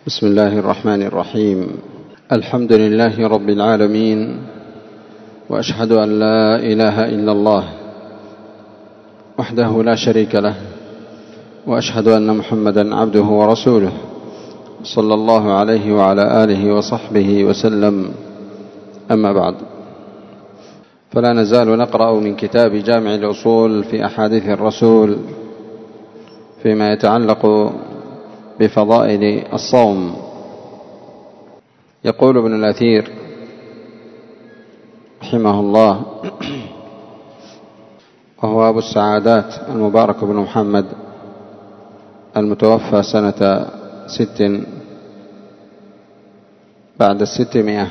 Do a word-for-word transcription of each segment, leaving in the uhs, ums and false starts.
بسم الله الرحمن الرحيم. الحمد لله رب العالمين، وأشهد أن لا إله إلا الله وحده لا شريك له، وأشهد أن محمدا عبده ورسوله صلى الله عليه وعلى آله وصحبه وسلم. أما بعد، فلا نزال نقرأ من كتاب جامع الأصول في أحاديث الرسول فيما يتعلق بفضائل الصوم. يقول ابن الأثير رحمه الله، وهو أبو السعادات المبارك بن محمد المتوفى سنة ست بعد الستمائة،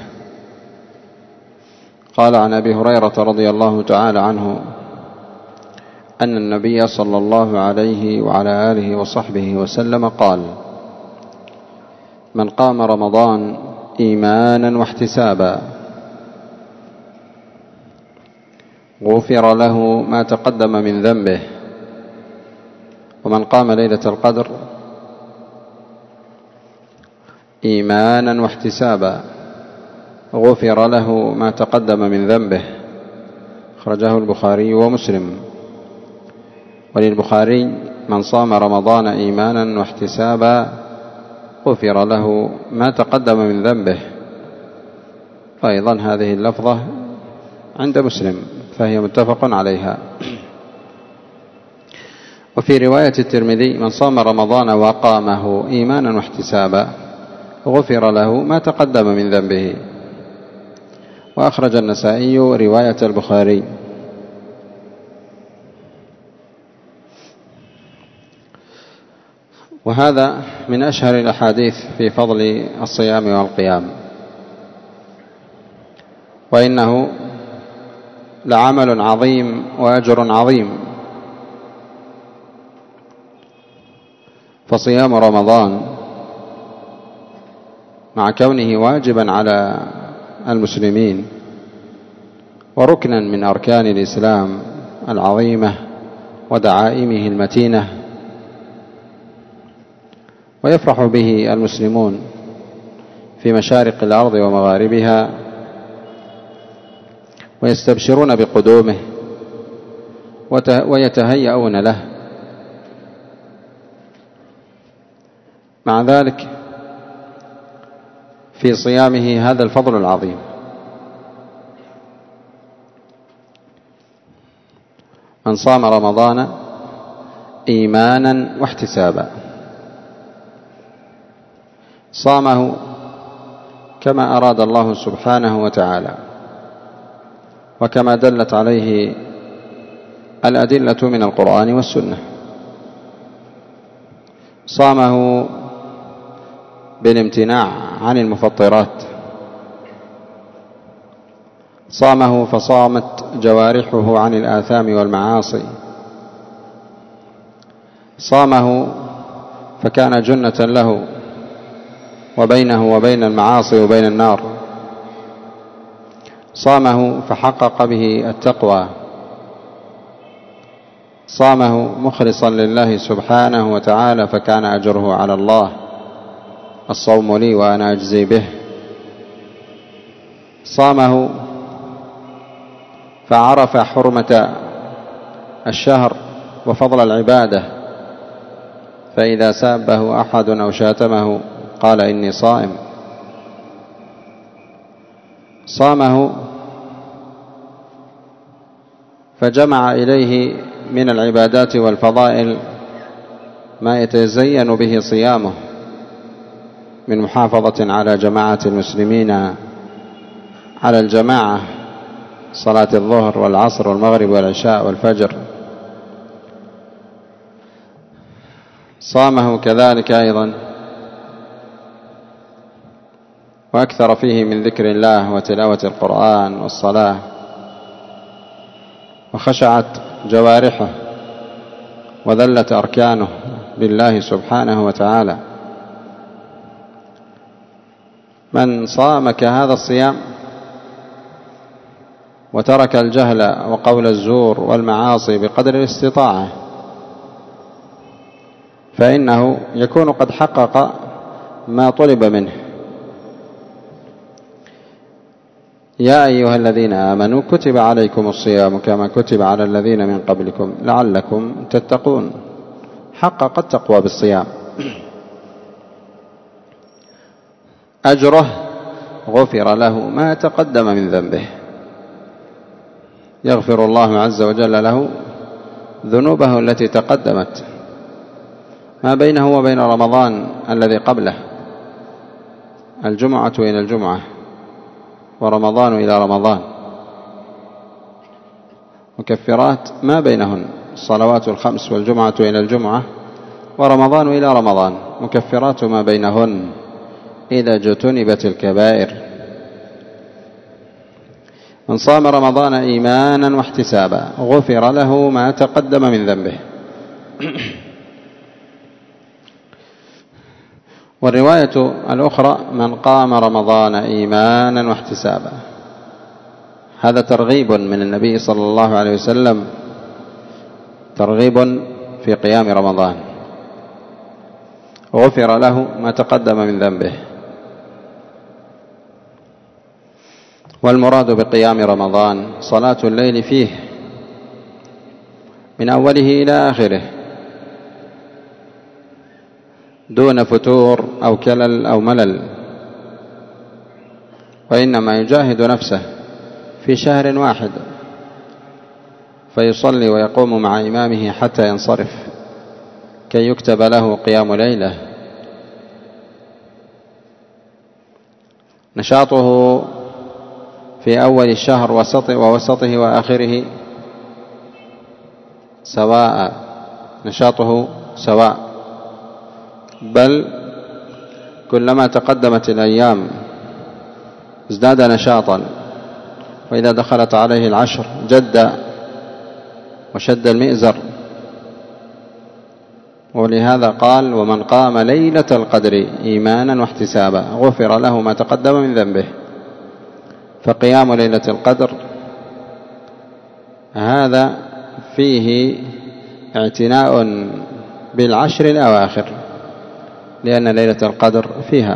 قال عن أبي هريرة رضي الله تعالى عنه أن النبي صلى الله عليه وعلى آله وصحبه وسلم قال: من قام رمضان إيمانا واحتسابا غفر له ما تقدم من ذنبه، ومن قام ليلة القدر إيمانا واحتسابا غفر له ما تقدم من ذنبه. أخرجه البخاري ومسلم. وللبخاري: من صام رمضان إيمانا واحتسابا غفر له ما تقدم من ذنبه. أيضا هذه اللفظة عند مسلم، فهي متفق عليها. وفي رواية الترمذي: من صام رمضان وقامه إيمانا واحتسابا غفر له ما تقدم من ذنبه. وأخرج النسائي رواية البخاري. وهذا من أشهر الأحاديث في فضل الصيام والقيام، وإنه لعمل عظيم وأجر عظيم. فصيام رمضان مع كونه واجبا على المسلمين وركنا من أركان الإسلام العظيمة ودعائمه المتينة، ويفرح به المسلمون في مشارق الأرض ومغاربها، ويستبشرون بقدومه ويتهيئون له. مع ذلك في صيامه هذا الفضل العظيم. من صام رمضان إيمانا واحتسابا صامه كما أراد الله سبحانه وتعالى، وكما دلت عليه الأدلة من القرآن والسنة. صامه بالامتناع عن المفطرات، صامه فصامت جوارحه عن الآثام والمعاصي، صامه فكان جنة له وبينه وبين المعاصي وبين النار، صامه فحقق به التقوى، صامه مخلصا لله سبحانه وتعالى فكان أجره على الله: الصوم لي وأنا أجزي به. صامه فعرف حرمة الشهر وفضل العبادة، فإذا سابه أحد أو شاتمه قال: إني صائم. صامه فجمع إليه من العبادات والفضائل ما يتزين به صيامه من محافظة على جماعة المسلمين، على الجماعة، صلاة الظهر والعصر والمغرب والعشاء والفجر. صامه كذلك أيضا وأكثر فيه من ذكر الله وتلاوة القرآن والصلاة، وخشعت جوارحه وذلت أركانه لله سبحانه وتعالى. من صام كهذا الصيام وترك الجهل وقول الزور والمعاصي بقدر الاستطاعة، فإنه يكون قد حقق ما طلب منه. يا أيها الذين آمنوا كتب عليكم الصيام كما كتب على الذين من قبلكم لعلكم تتقون، حقق التقوى بالصيام. أجره غفر له ما تقدم من ذنبه، يغفر الله عز وجل له ذنوبه التي تقدمت ما بينه وبين رمضان الذي قبله، الجمعة إلى الجمعة ورمضان إلى رمضان، مكفرات ما بينهن الصلوات الخمس والجمعة إلى الجمعة ورمضان إلى رمضان، مكفرات ما بينهن إذا اجتنبت الكبائر. من صام رمضان إيمانا واحتسابا غفر له ما تقدم من ذنبه. والرواية الأخرى من قام رمضان إيمانا واحتسابا، هذا ترغيب من النبي صلى الله عليه وسلم، ترغيب في قيام رمضان، غفر له ما تقدم من ذنبه. والمراد بقيام رمضان صلاة الليل فيه من أوله إلى آخره دون فتور أو كلل أو ملل، وإنما يجاهد نفسه في شهر واحد فيصلي ويقوم مع إمامه حتى ينصرف كي يكتب له قيام ليلة. نشاطه في أول الشهر ووسطه وآخره سواء، نشاطه سواء، بل كلما تقدمت الأيام ازداد نشاطا، وإذا دخلت عليه العشر جد وشد المئزر. ولهذا قال ومن قام ليلة القدر إيمانا واحتسابا غفر له ما تقدم من ذنبه. فقيام ليلة القدر هذا فيه اعتناء بالعشر الأواخر، لأن ليلة القدر فيها،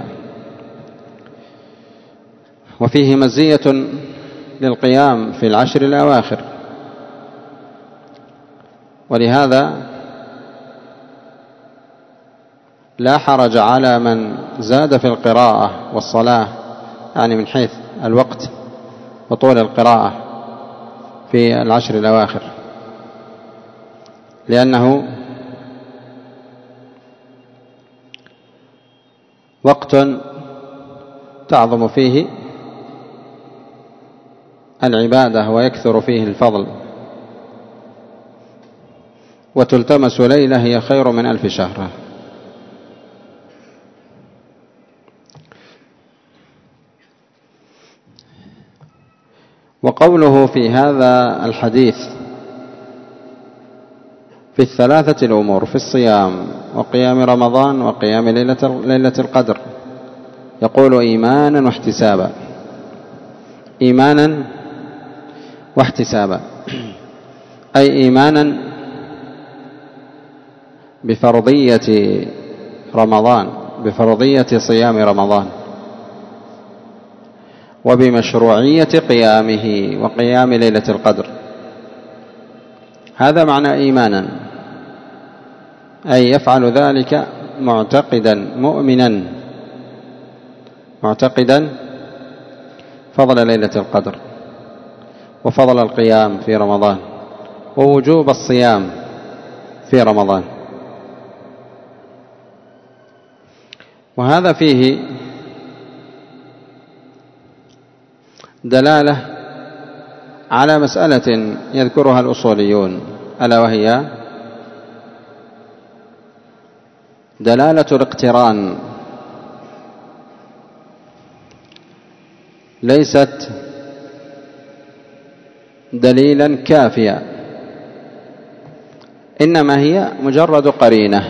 وفيه مزية للقيام في العشر الأواخر. ولهذا لا حرج على من زاد في القراءة والصلاة، يعني من حيث الوقت وطول القراءة في العشر الأواخر، لأنه وقت تعظم فيه العبادة ويكثر فيه الفضل، وتلتمس ليلة هي خير من ألف شهر. وقوله في هذا الحديث في الثلاثة الأمور، في الصيام وقيام رمضان وقيام ليلة, ليلة القدر، يقول إيمانا واحتسابا، إيمانا واحتسابا، أي إيمانا بفرضية رمضان، بفرضية صيام رمضان، وبمشروعية قيامه وقيام ليلة القدر. هذا معنى إيمانا، أي يفعل ذلك معتقدا مؤمنا، معتقدا فضل ليلة القدر وفضل القيام في رمضان ووجوب الصيام في رمضان. وهذا فيه دلالة على مسألة يذكرها الأصوليون، ألا وهي دلالة الاقتران، ليست دليلا كافيا، إنما هي مجرد قرينة.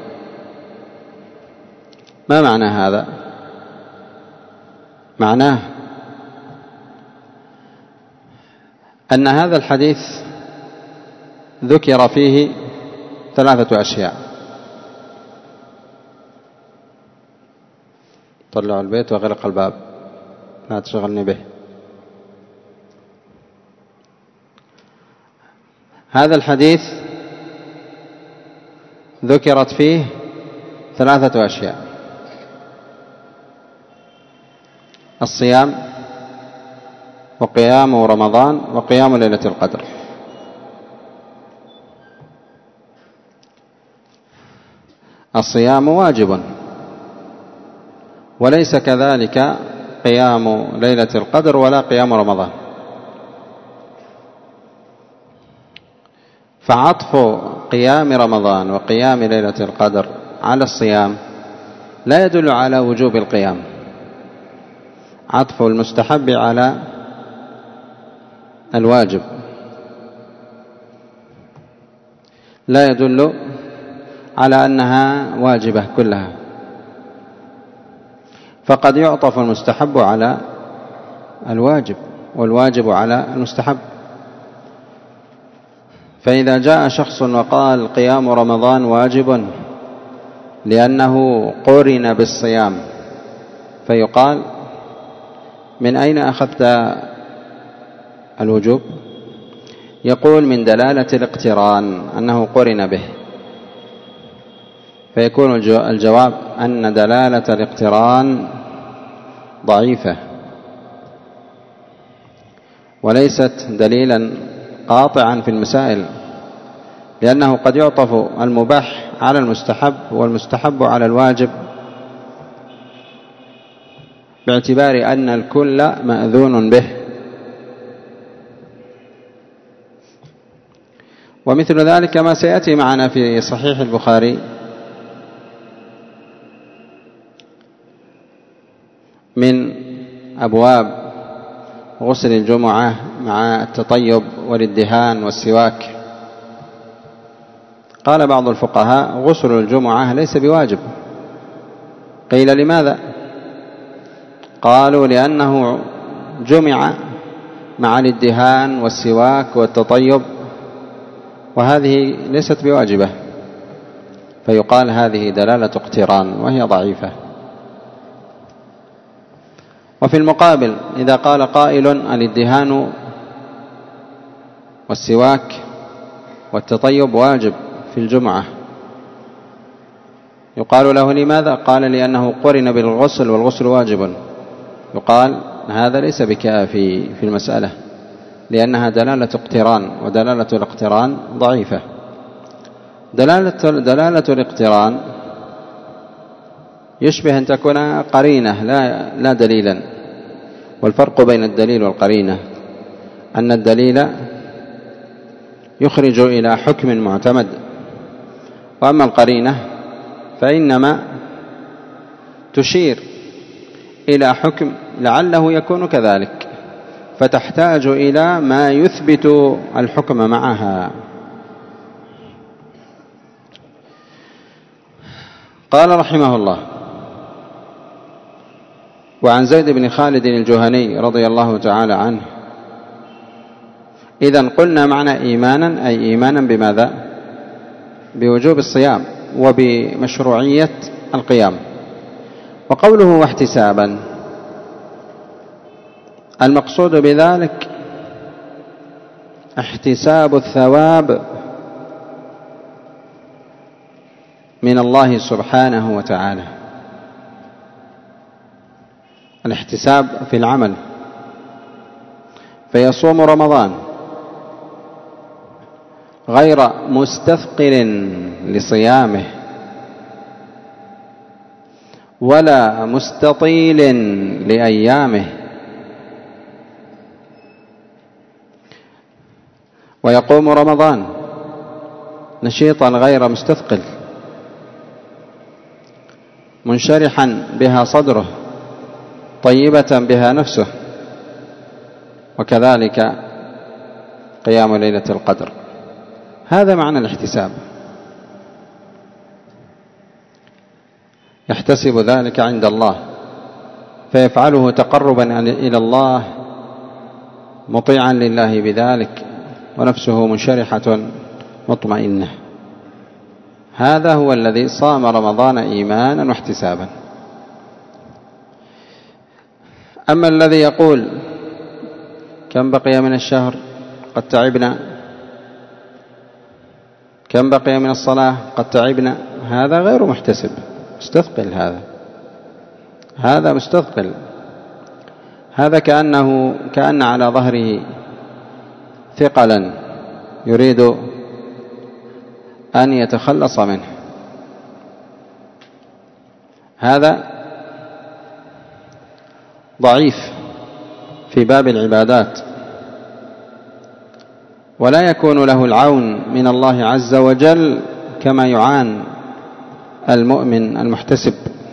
ما معنى هذا؟ معناه أن هذا الحديث ذكر فيه ثلاثة أشياء: طلعوا البيت وغلق الباب، لا تشغلني به. هذا الحديث ذكرت فيه ثلاثة أشياء: الصيام، وقيام رمضان، وقيام ليلة القدر. الصيام واجب، وليس كذلك قيام ليلة القدر ولا قيام رمضان. فعطف قيام رمضان وقيام ليلة القدر على الصيام لا يدل على وجوب القيام. عطف المستحب على الواجب لا يدل على أنها واجبة كلها، فقد يعطف المستحب على الواجب والواجب على المستحب. فإذا جاء شخص وقال قيام رمضان واجب لأنه قرن بالصيام، فيقال: من أين أخذت الوجوب؟ يقول: من دلالة الاقتران، أنه قرن به. فيكون الجواب أن دلالة الاقتران ضعيفة وليست دليلا قاطعا في المسائل، لأنه قد يعطف المباح على المستحب والمستحب على الواجب، باعتبار أن الكل مأذون به. ومثل ذلك ما سيأتي معنا في صحيح البخاري من أبواب غسل الجمعة مع التطيب والادهان والسواك. قال بعض الفقهاء: غسل الجمعة ليس بواجب. قيل: لماذا؟ قالوا: لأنه جمع مع الادهان والسواك والتطيب، وهذه ليست بواجبة، فيقال هذه دلالة اقتران وهي ضعيفة. وفي المقابل إذا قال قائل: الادهان والسواك والتطيب واجب في الجمعة، يقال له: لماذا؟ قال: لأنه قرن بالغسل والغسل واجب. يقال: هذا ليس بكافي في المسألة، لأنها دلالة اقتران، ودلالة الاقتران ضعيفة. دلالة, دلالة الاقتران يشبه أن تكون قرينة لا, لا دليلا. والفرق بين الدليل والقرينة أن الدليل يخرج إلى حكم معتمد، وأما القرينة فإنما تشير إلى حكم لعله يكون كذلك، فتحتاج إلى ما يثبت الحكم معها. قال رحمه الله: وعن زيد بن خالد الجهني رضي الله تعالى عنه: إذن قلنا معنى إيمانا أي إيمانا بماذا؟ بوجوب الصيام وبمشروعية القيام. وقوله واحتسابا، المقصود بذلك احتساب الثواب من الله سبحانه وتعالى، الاحتساب في العمل. فيصوم رمضان غير مستثقل لصيامه ولا مستطيل لأيامه، ويقوم رمضان نشيطا غير مستثقل، منشرحا بها صدره، طيبة بها نفسه. وكذلك قيام ليلة القدر، هذا معنى الاحتساب. يحتسب ذلك عند الله فيفعله تقربا إلى الله، مطيعا لله بذلك، ونفسه منشرحة مطمئنة. هذا هو الذي صام رمضان إيمانا واحتسابا. أما الذي يقول كم بقي من الشهر قد تعبنا، كم بقي من الصلاة قد تعبنا، هذا غير محتسب، مستثقل، هذا هذا مستثقل، هذا كأنه كأن على ظهره ثقلا يريد أن يتخلص منه. هذا ضعيف في باب العبادات، ولا يكون له العون من الله عز وجل كما يعان المؤمن المحتسب،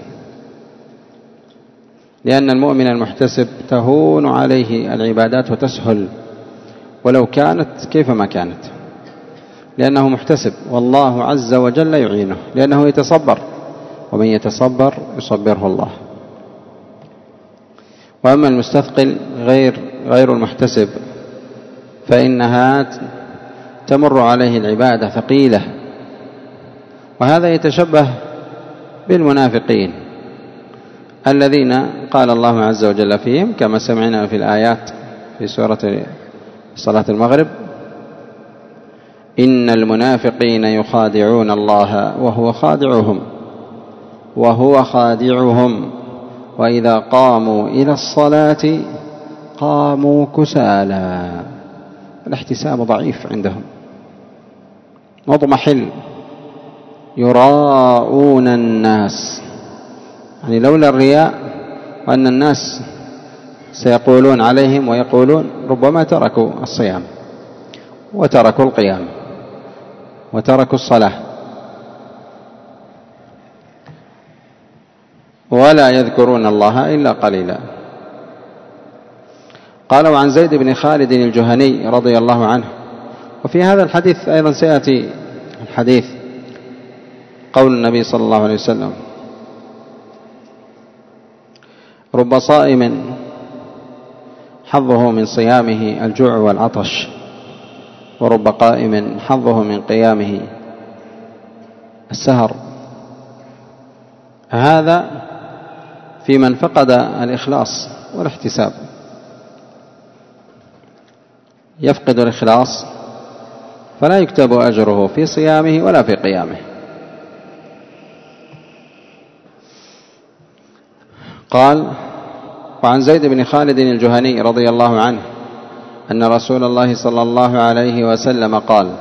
لأن المؤمن المحتسب تهون عليه العبادات وتسهل ولو كانت كيفما كانت، لأنه محتسب والله عز وجل يعينه، لأنه يتصبر، ومن يتصبر يصبره الله. وأما المستثقل غير غير المحتسب فإنها تمر عليه العبادة ثقيلة، وهذا يتشبه بالمنافقين الذين قال الله عز وجل فيهم كما سمعنا في الآيات في سورة صلاة المغرب: إن المنافقين يخادعون الله وهو خادعهم وهو خادعهم وإذا قاموا إلى الصلاة قاموا كسالى. الاحتساب ضعيف عندهم، مضمحل، يراءون الناس، يعني لولا الرياء وأن الناس سيقولون عليهم ويقولون ربما تركوا الصيام وتركوا القيام وتركوا الصلاة ولا يذكرون الله إلا قليلا. قالوا عن زيد بن خالد الجهني رضي الله عنه، وفي هذا الحديث أيضا سيأتي الحديث قول النبي صلى الله عليه وسلم: رب صائم حظه من صيامه الجوع والعطش، ورب قائم حظه من قيامه السهر. هذا في من فقد الإخلاص والاحتساب، يفقد الإخلاص فلا يكتب أجره في صيامه ولا في قيامه. قال: وعن زيد بن خالد الجهني رضي الله عنه أن رسول الله صلى الله عليه وسلم قال.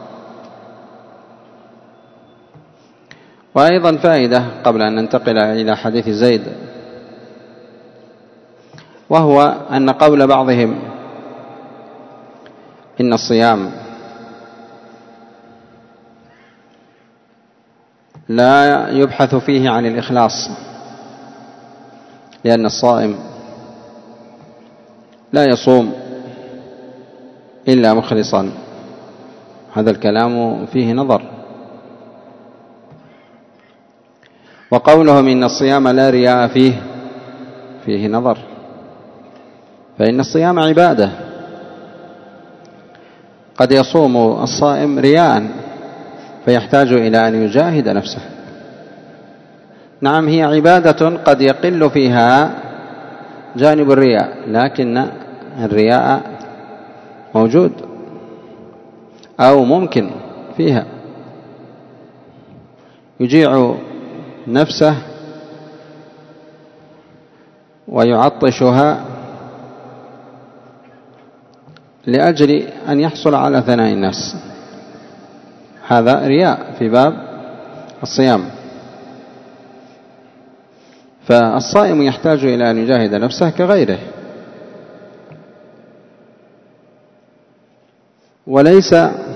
وأيضا فائدة قبل أن ننتقل إلى حديث زيد، وهو أن قول بعضهم إن الصيام لا يبحث فيه عن الإخلاص، لأن الصائم لا يصوم إلا مخلصا، هذا الكلام فيه نظر. وقولهم إن الصيام لا رياء فيه فيه نظر، فإن الصيام عبادة، قد يصوم الصائم رياء فيحتاج إلى أن يجاهد نفسه. نعم، هي عبادة قد يقل فيها جانب الرياء، لكن الرياء موجود أو ممكن فيها، يجيع نفسه ويعطشها لأجل أن يحصل على ثناء الناس، هذا رياء في باب الصيام. فالصائم يحتاج إلى أن يجاهد نفسه كغيره، وليس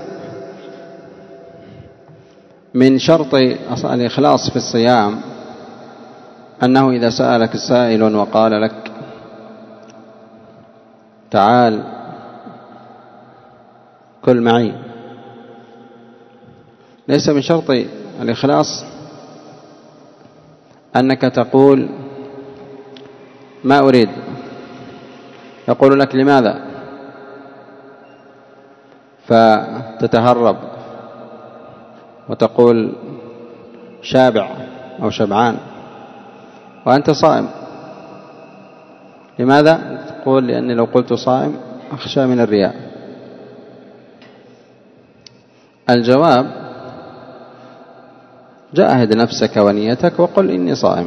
من شرط الإخلاص في الصيام أنه إذا سألك السائل وقال لك تعال كل معي، ليس من شرط الإخلاص أنك تقول ما أريد، يقول لك لماذا، فتتهرب وتقول شابع أو شبعان وأنت صائم. لماذا؟ تقول لأني لو قلت صائم أخشى من الرياء. الجواب: جاهد نفسك ونيتك وقل إني صائم،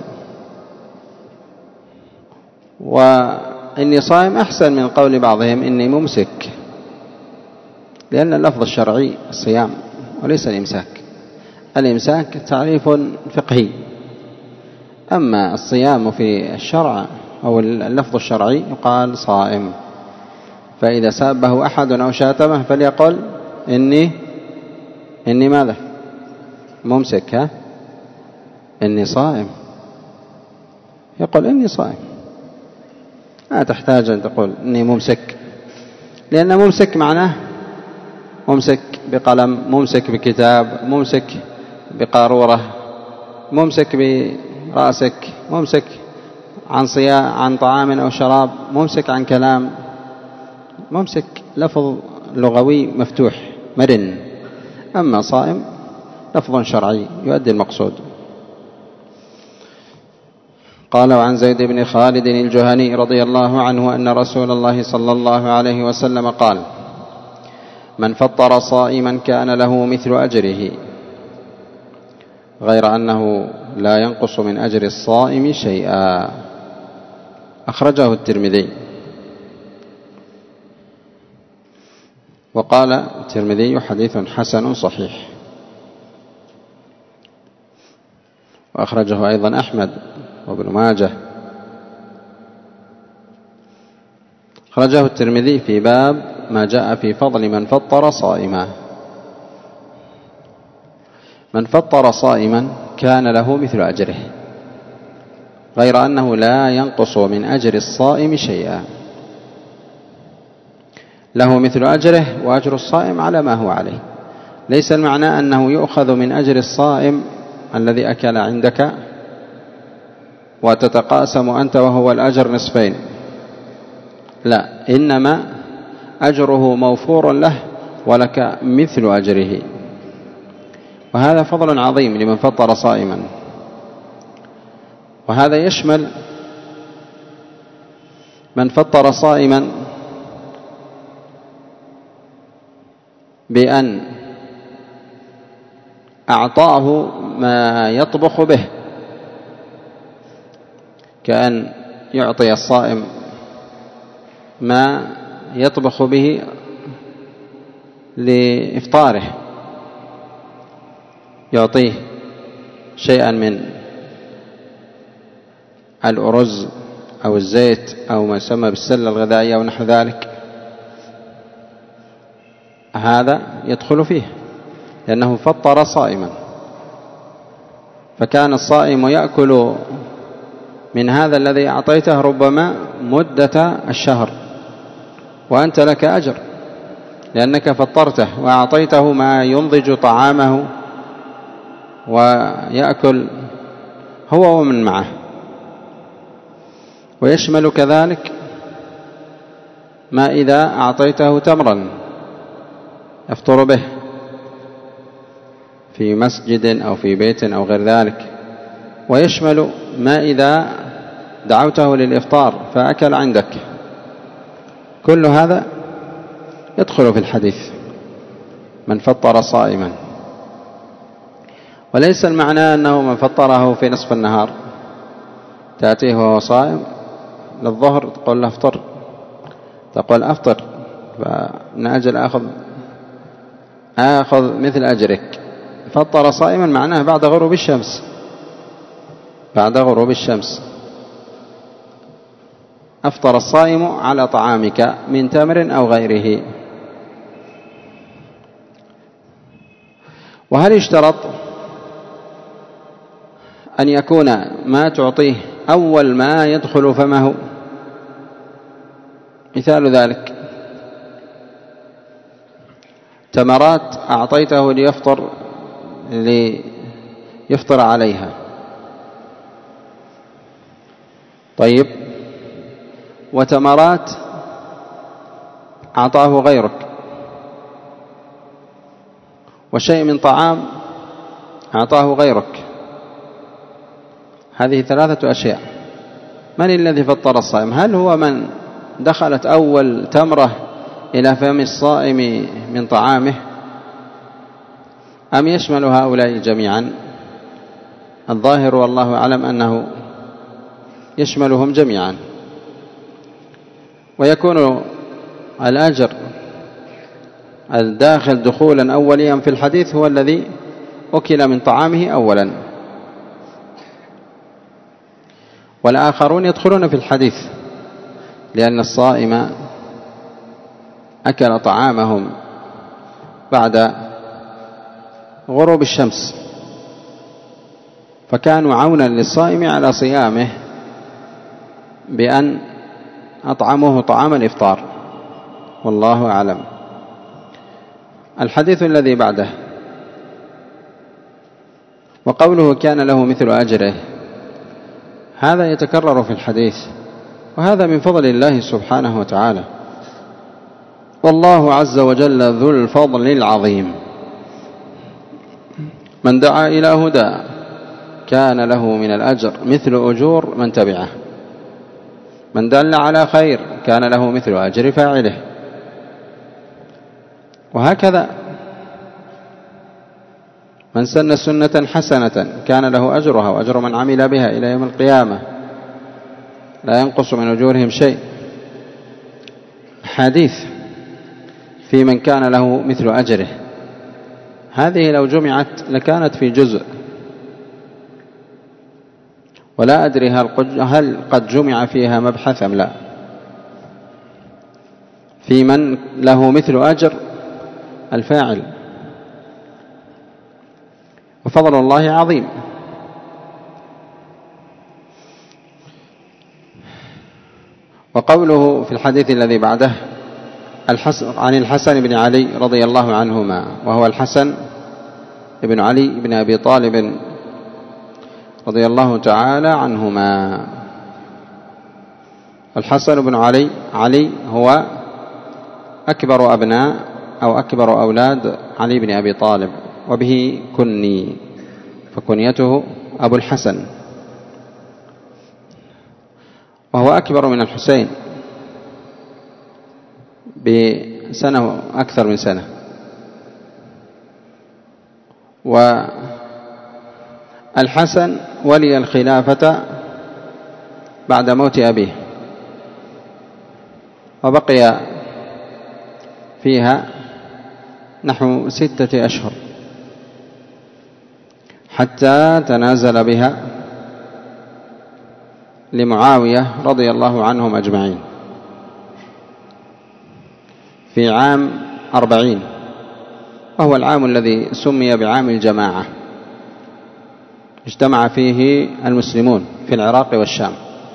وإني صائم أحسن من قول بعضهم إني ممسك، لأن اللفظ الشرعي الصيام وليس الإمساك. الإمساك تعريف فقهي، أما الصيام في الشرع أو اللفظ الشرعي يقال صائم. فإذا سابه أحد أو شاتمه فليقل إني إني ماذا؟ ممسك. ها؟ إني صائم، يقول إني صائم، لا تحتاج أن تقول إني ممسك، لأن ممسك معناه ممسك بقلم، ممسك بكتاب، ممسك بقارورة، ممسك برأسك، ممسك عن صيام عن طعام أو شراب، ممسك عن كلام. ممسك لفظ لغوي مفتوح مرن، أما صائم لفظ شرعي يؤدي المقصود. قال: وعن زيد بن خالد الجهني رضي الله عنه أن رسول الله صلى الله عليه وسلم قال: من فطر صائما كان له مثل أجره غير أنه لا ينقص من أجر الصائم شيئا. أخرجه الترمذي. وقال الترمذي: حديث حسن صحيح. وأخرجه أيضا أحمد وابن ماجه. أخرجه الترمذي في باب ما جاء في فضل من فطر صائما. من فطر صائما كان له مثل أجره غير أنه لا ينقص من أجر الصائم شيئا. له مثل أجره وأجر الصائم على ما هو عليه. ليس المعنى أنه يؤخذ من أجر الصائم الذي أكل عندك وتتقاسم أنت وهو الأجر نصفين، لا، إنما أجره موفور له ولك مثل أجره. وهذا فضل عظيم لمن فطر صائما. وهذا يشمل من فطر صائما بأن أعطاه ما يطبخ به، كأن يعطي الصائم ما يطبخ به لإفطاره، يعطيه شيئا من الأرز أو الزيت أو ما يسمى بالسلة الغذائية أو نحو ذلك. هذا يدخل فيه لأنه فطر صائما، فكان الصائم يأكل من هذا الذي أعطيته ربما مدة الشهر، وأنت لك أجر لأنك فطرته وأعطيته ما ينضج طعامه ويأكل هو ومن معه. ويشمل كذلك ما إذا أعطيته تمرا يفطر به في مسجد أو في بيت أو غير ذلك. ويشمل ما إذا دعوته للإفطار فأكل عندك. كل هذا يدخل في الحديث من فطر صائما. وليس المعنى أنه من فطره في نصف النهار تأتيه وهو صائم للظهر تقول له افطر، تقول أفطر فمن أجل أخذ آخذ مثل أجرك. فطر صائما معناه بعد غروب الشمس، بعد غروب الشمس أفطر الصائم على طعامك من تمر أو غيره. وهل يشترط أن يكون ما تعطيه أول ما يدخل فمه؟ مثال ذلك تمرات أعطيته ليفطر ليفطر عليها، طيب، وتمرات أعطاه غيرك، وشيء من طعام أعطاه غيرك. هذه ثلاثة أشياء. من الذي فطر الصائم؟ هل هو من دخلت أول تمرة إلى فم الصائم من طعامه، أم يشمل هؤلاء جميعا؟ الظاهر والله أعلم أنه يشملهم جميعا، ويكون الأجر الداخل دخولا أوليا في الحديث هو الذي أكل من طعامه أولا، والآخرون يدخلون في الحديث، لأن الصائم أكل طعامهم بعد غروب الشمس، فكانوا عونا للصائم على صيامه بأن أطعموه طعام الإفطار، والله أعلم. الحديث الذي بعده، وقوله كان له مثل أجره، هذا يتكرر في الحديث، وهذا من فضل الله سبحانه وتعالى، والله عز وجل ذو الفضل العظيم. من دعا إلى هدى كان له من الأجر مثل أجور من تبعه، من دل على خير كان له مثل أجر فاعله، وهكذا من سن سنة حسنة كان له أجرها وأجر من عمل بها إلى يوم القيامة لا ينقص من أجورهم شيء. حديث في من كان له مثل أجره، هذه لو جمعت لكانت في جزء، ولا أدري هل قد جمع فيها مبحث أم لا. في من له مثل أجر الفاعل، وفضل الله عظيم. وقوله في الحديث الذي بعده عن الحسن بن علي رضي الله عنهما، وهو الحسن بن علي بن أبي طالب رضي الله تعالى عنهما. الحسن بن علي علي هو أكبر أبناء أو أكبر أولاد علي بن أبي طالب، وبه كني، فكنيته أبو الحسن، وهو أكبر من الحسين بسنة أكثر من سنة. والحسن ولي الخلافة بعد موت أبيه، وبقي فيها نحو ستة أشهر حتى تنازل بها لمعاوية رضي الله عنهم أجمعين في عام أربعين، وهو العام الذي سمي بعام الجماعة، اجتمع فيه المسلمون في العراق والشام.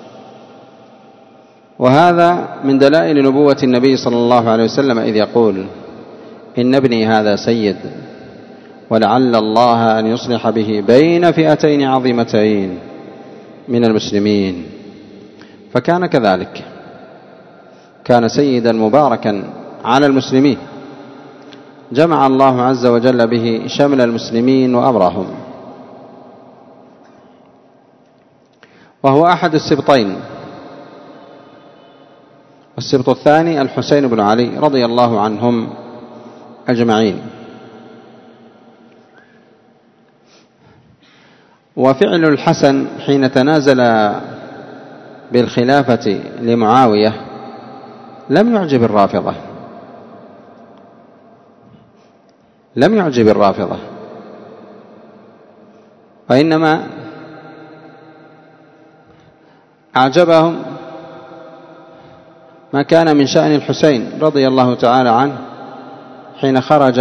وهذا من دلائل نبوة النبي صلى الله عليه وسلم إذ يقول إن ابني هذا سيد، ولعل الله أن يصلح به بين فئتين عظيمتين من المسلمين. فكان كذلك، كان سيدا مباركا على المسلمين، جمع الله عز وجل به شمل المسلمين وأمرهم، وهو أحد السبطين. والسبط الثاني الحسين بن علي رضي الله عنهم أجمعين. وفعل الحسن حين تنازل بالخلافة لمعاوية لم يعجب الرافضة، لم يعجب الرافضة، وإنما أعجبهم ما كان من شأن الحسين رضي الله تعالى عنه حين خرج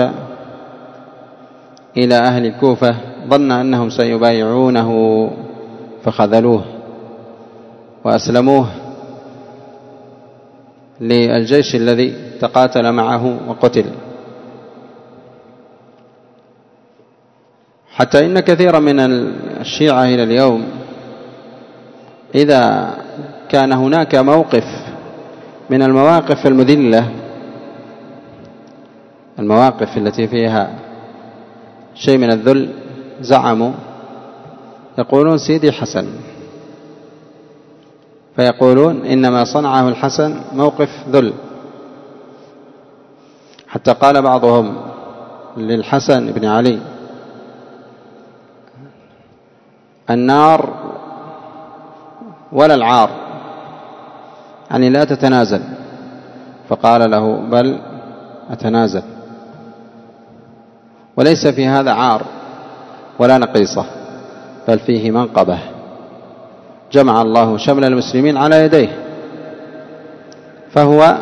إلى أهل الكوفة، ظن أنهم سيبايعونه فخذلوه وأسلموه للجيش الذي تقاتل معه وقتل. حتى إن كثيرا من الشيعة إلى اليوم إذا كان هناك موقف من المواقف المذلة، المواقف التي فيها شيء من الذل، زعموا يقولون سيدي حسن، فيقولون إنما صنعه الحسن موقف ذل، حتى قال بعضهم للحسن بن علي: النار ولا العار، يعني لا تتنازل. فقال له: بل أتنازل، وليس في هذا عار ولا نقيصة، بل فيه منقبة جمع الله شمل المسلمين على يديه، فهو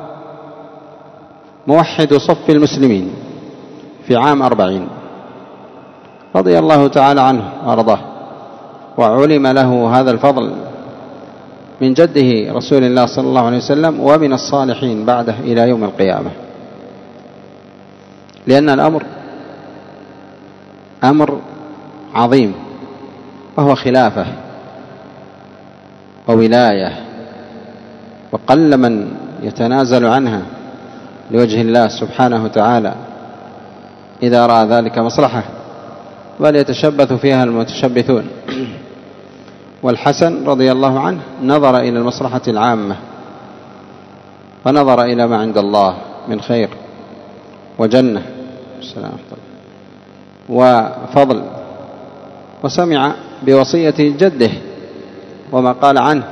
موحد صف المسلمين في عام أربعين رضي الله تعالى عنه وأرضاه، وعلم له هذا الفضل من جده رسول الله صلى الله عليه وسلم ومن الصالحين بعده إلى يوم القيامة، لأن الأمر أمر عظيم، وهو خلافة وولاية، وقل من يتنازل عنها لوجه الله سبحانه وتعالى إذا رأى ذلك مصلحة، بل يتشبث فيها المتشبثون. والحسن رضي الله عنه نظر إلى المصلحة العامة، ونظر إلى ما عند الله من خير وجنة وفضل، وسمع بوصية جده وما قال عنه،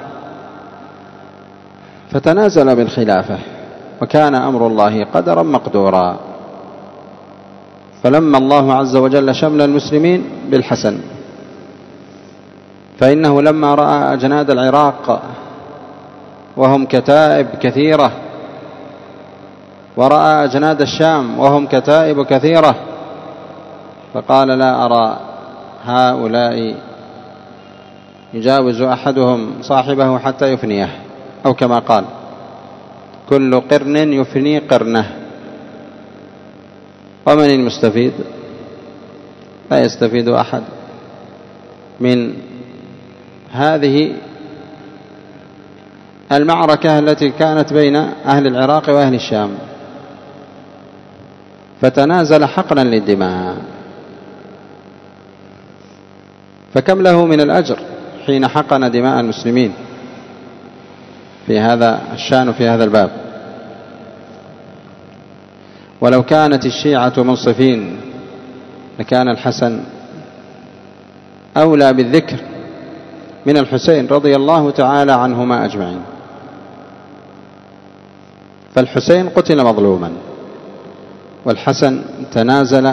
فتنازل بالخلافة، وكان أمر الله قدرا مقدورا. فلما الله عز وجل شمل المسلمين بالحسن، فإنه لما رأى أجناد العراق وهم كتائب كثيرة، ورأى أجناد الشام وهم كتائب كثيرة، فقال: لا أرى هؤلاء يجاوز أحدهم صاحبه حتى يفنيه، أو كما قال: كل قرن يفني قرنه. ومن المستفيد؟ لا يستفيد أحد من هذه المعركة التي كانت بين أهل العراق وأهل الشام، فتنازل حقنا للدماء، فكم له من الأجر حين حقن دماء المسلمين في هذا الشأن وفي هذا الباب. ولو كانت الشيعة منصفين لكان الحسن أولى بالذكر من الحسين رضي الله تعالى عنهما أجمعين. فالحسين قتل مظلوما، والحسن تنازل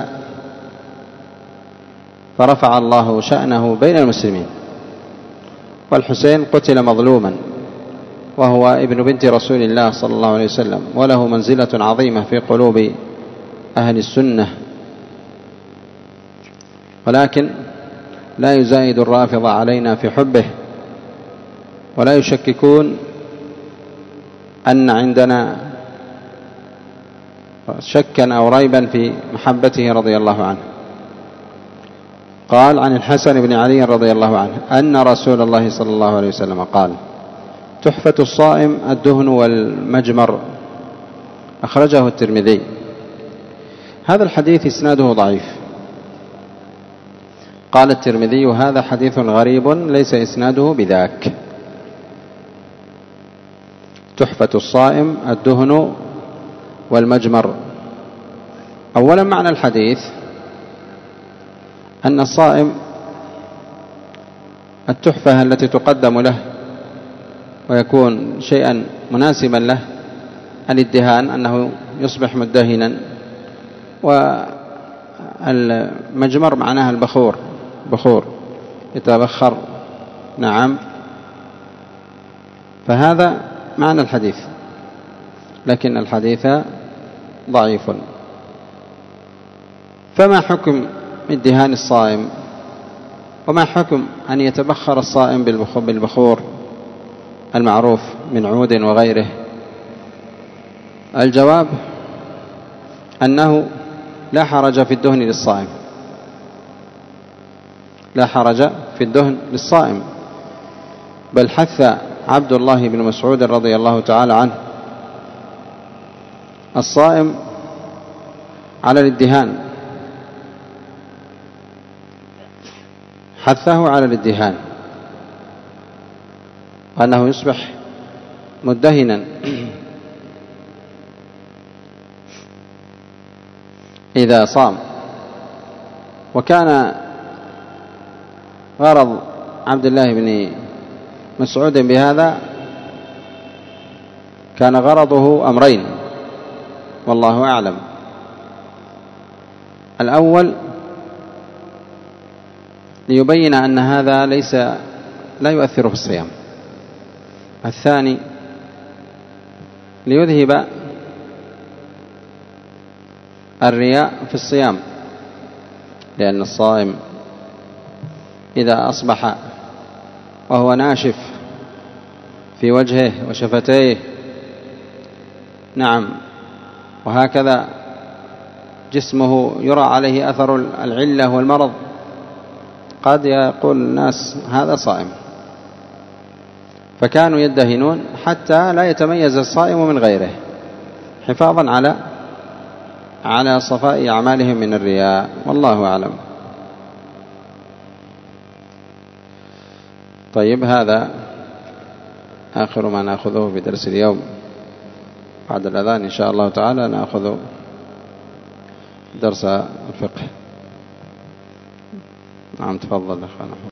فرفع الله شأنه بين المسلمين. والحسين قتل مظلوما، وهو ابن بنت رسول الله صلى الله عليه وسلم، وله منزلة عظيمة في قلوب أهل السنة، ولكن لا يزايد الرافضة علينا في حبه، ولا يشككون أن عندنا شكا أو ريبا في محبته رضي الله عنه. قال عن الحسن بن علي رضي الله عنه أن رسول الله صلى الله عليه وسلم قال: تحفة الصائم الدهن والمجمر، أخرجه الترمذي. هذا الحديث إسناده ضعيف. قال الترمذي: هذا حديث غريب ليس إسناده بذاك. تحفة الصائم الدهن والمجمر. أولا معنى الحديث أن الصائم التحفة التي تقدم له ويكون شيئا مناسبا له الادهان، أنه يصبح مدهنا، والمجمر معناها البخور، بخور يتبخر. نعم، فهذا معنى الحديث، لكن الحديث ضعيف. فما حكم ادهان الصائم؟ وما حكم أن يتبخر الصائم بالبخور المعروف من عود وغيره؟ الجواب أنه لا حرج في الدهن للصائم، لا حرج في الدهن للصائم، بل حث عبد الله بن مسعود رضي الله تعالى عنه الصائم على الادهان، حثه على الادهان. وأنه يصبح مدهنا إذا صام. وكان غرض عبد الله بن مسعود بهذا كان غرضه أمرين والله أعلم. الأول ليبين أن هذا ليس لا يؤثر في الصيام. الثاني ليذهب الرياء في الصيام، لأن الصائم إذا أصبح وهو ناشف في وجهه وشفتيه، نعم، وهكذا جسمه يرى عليه أثر العلة والمرض، قد يقول الناس هذا صائم. فكانوا يدهنون حتى لا يتميز الصائم من غيره، حفاظا على على صفاء أعمالهم من الرياء، والله أعلم. طيب، هذا آخر ما نأخذه في درس اليوم. بعد الأذان إن شاء الله تعالى نأخذ درس الفقه. نعم، تفضل أخوانا.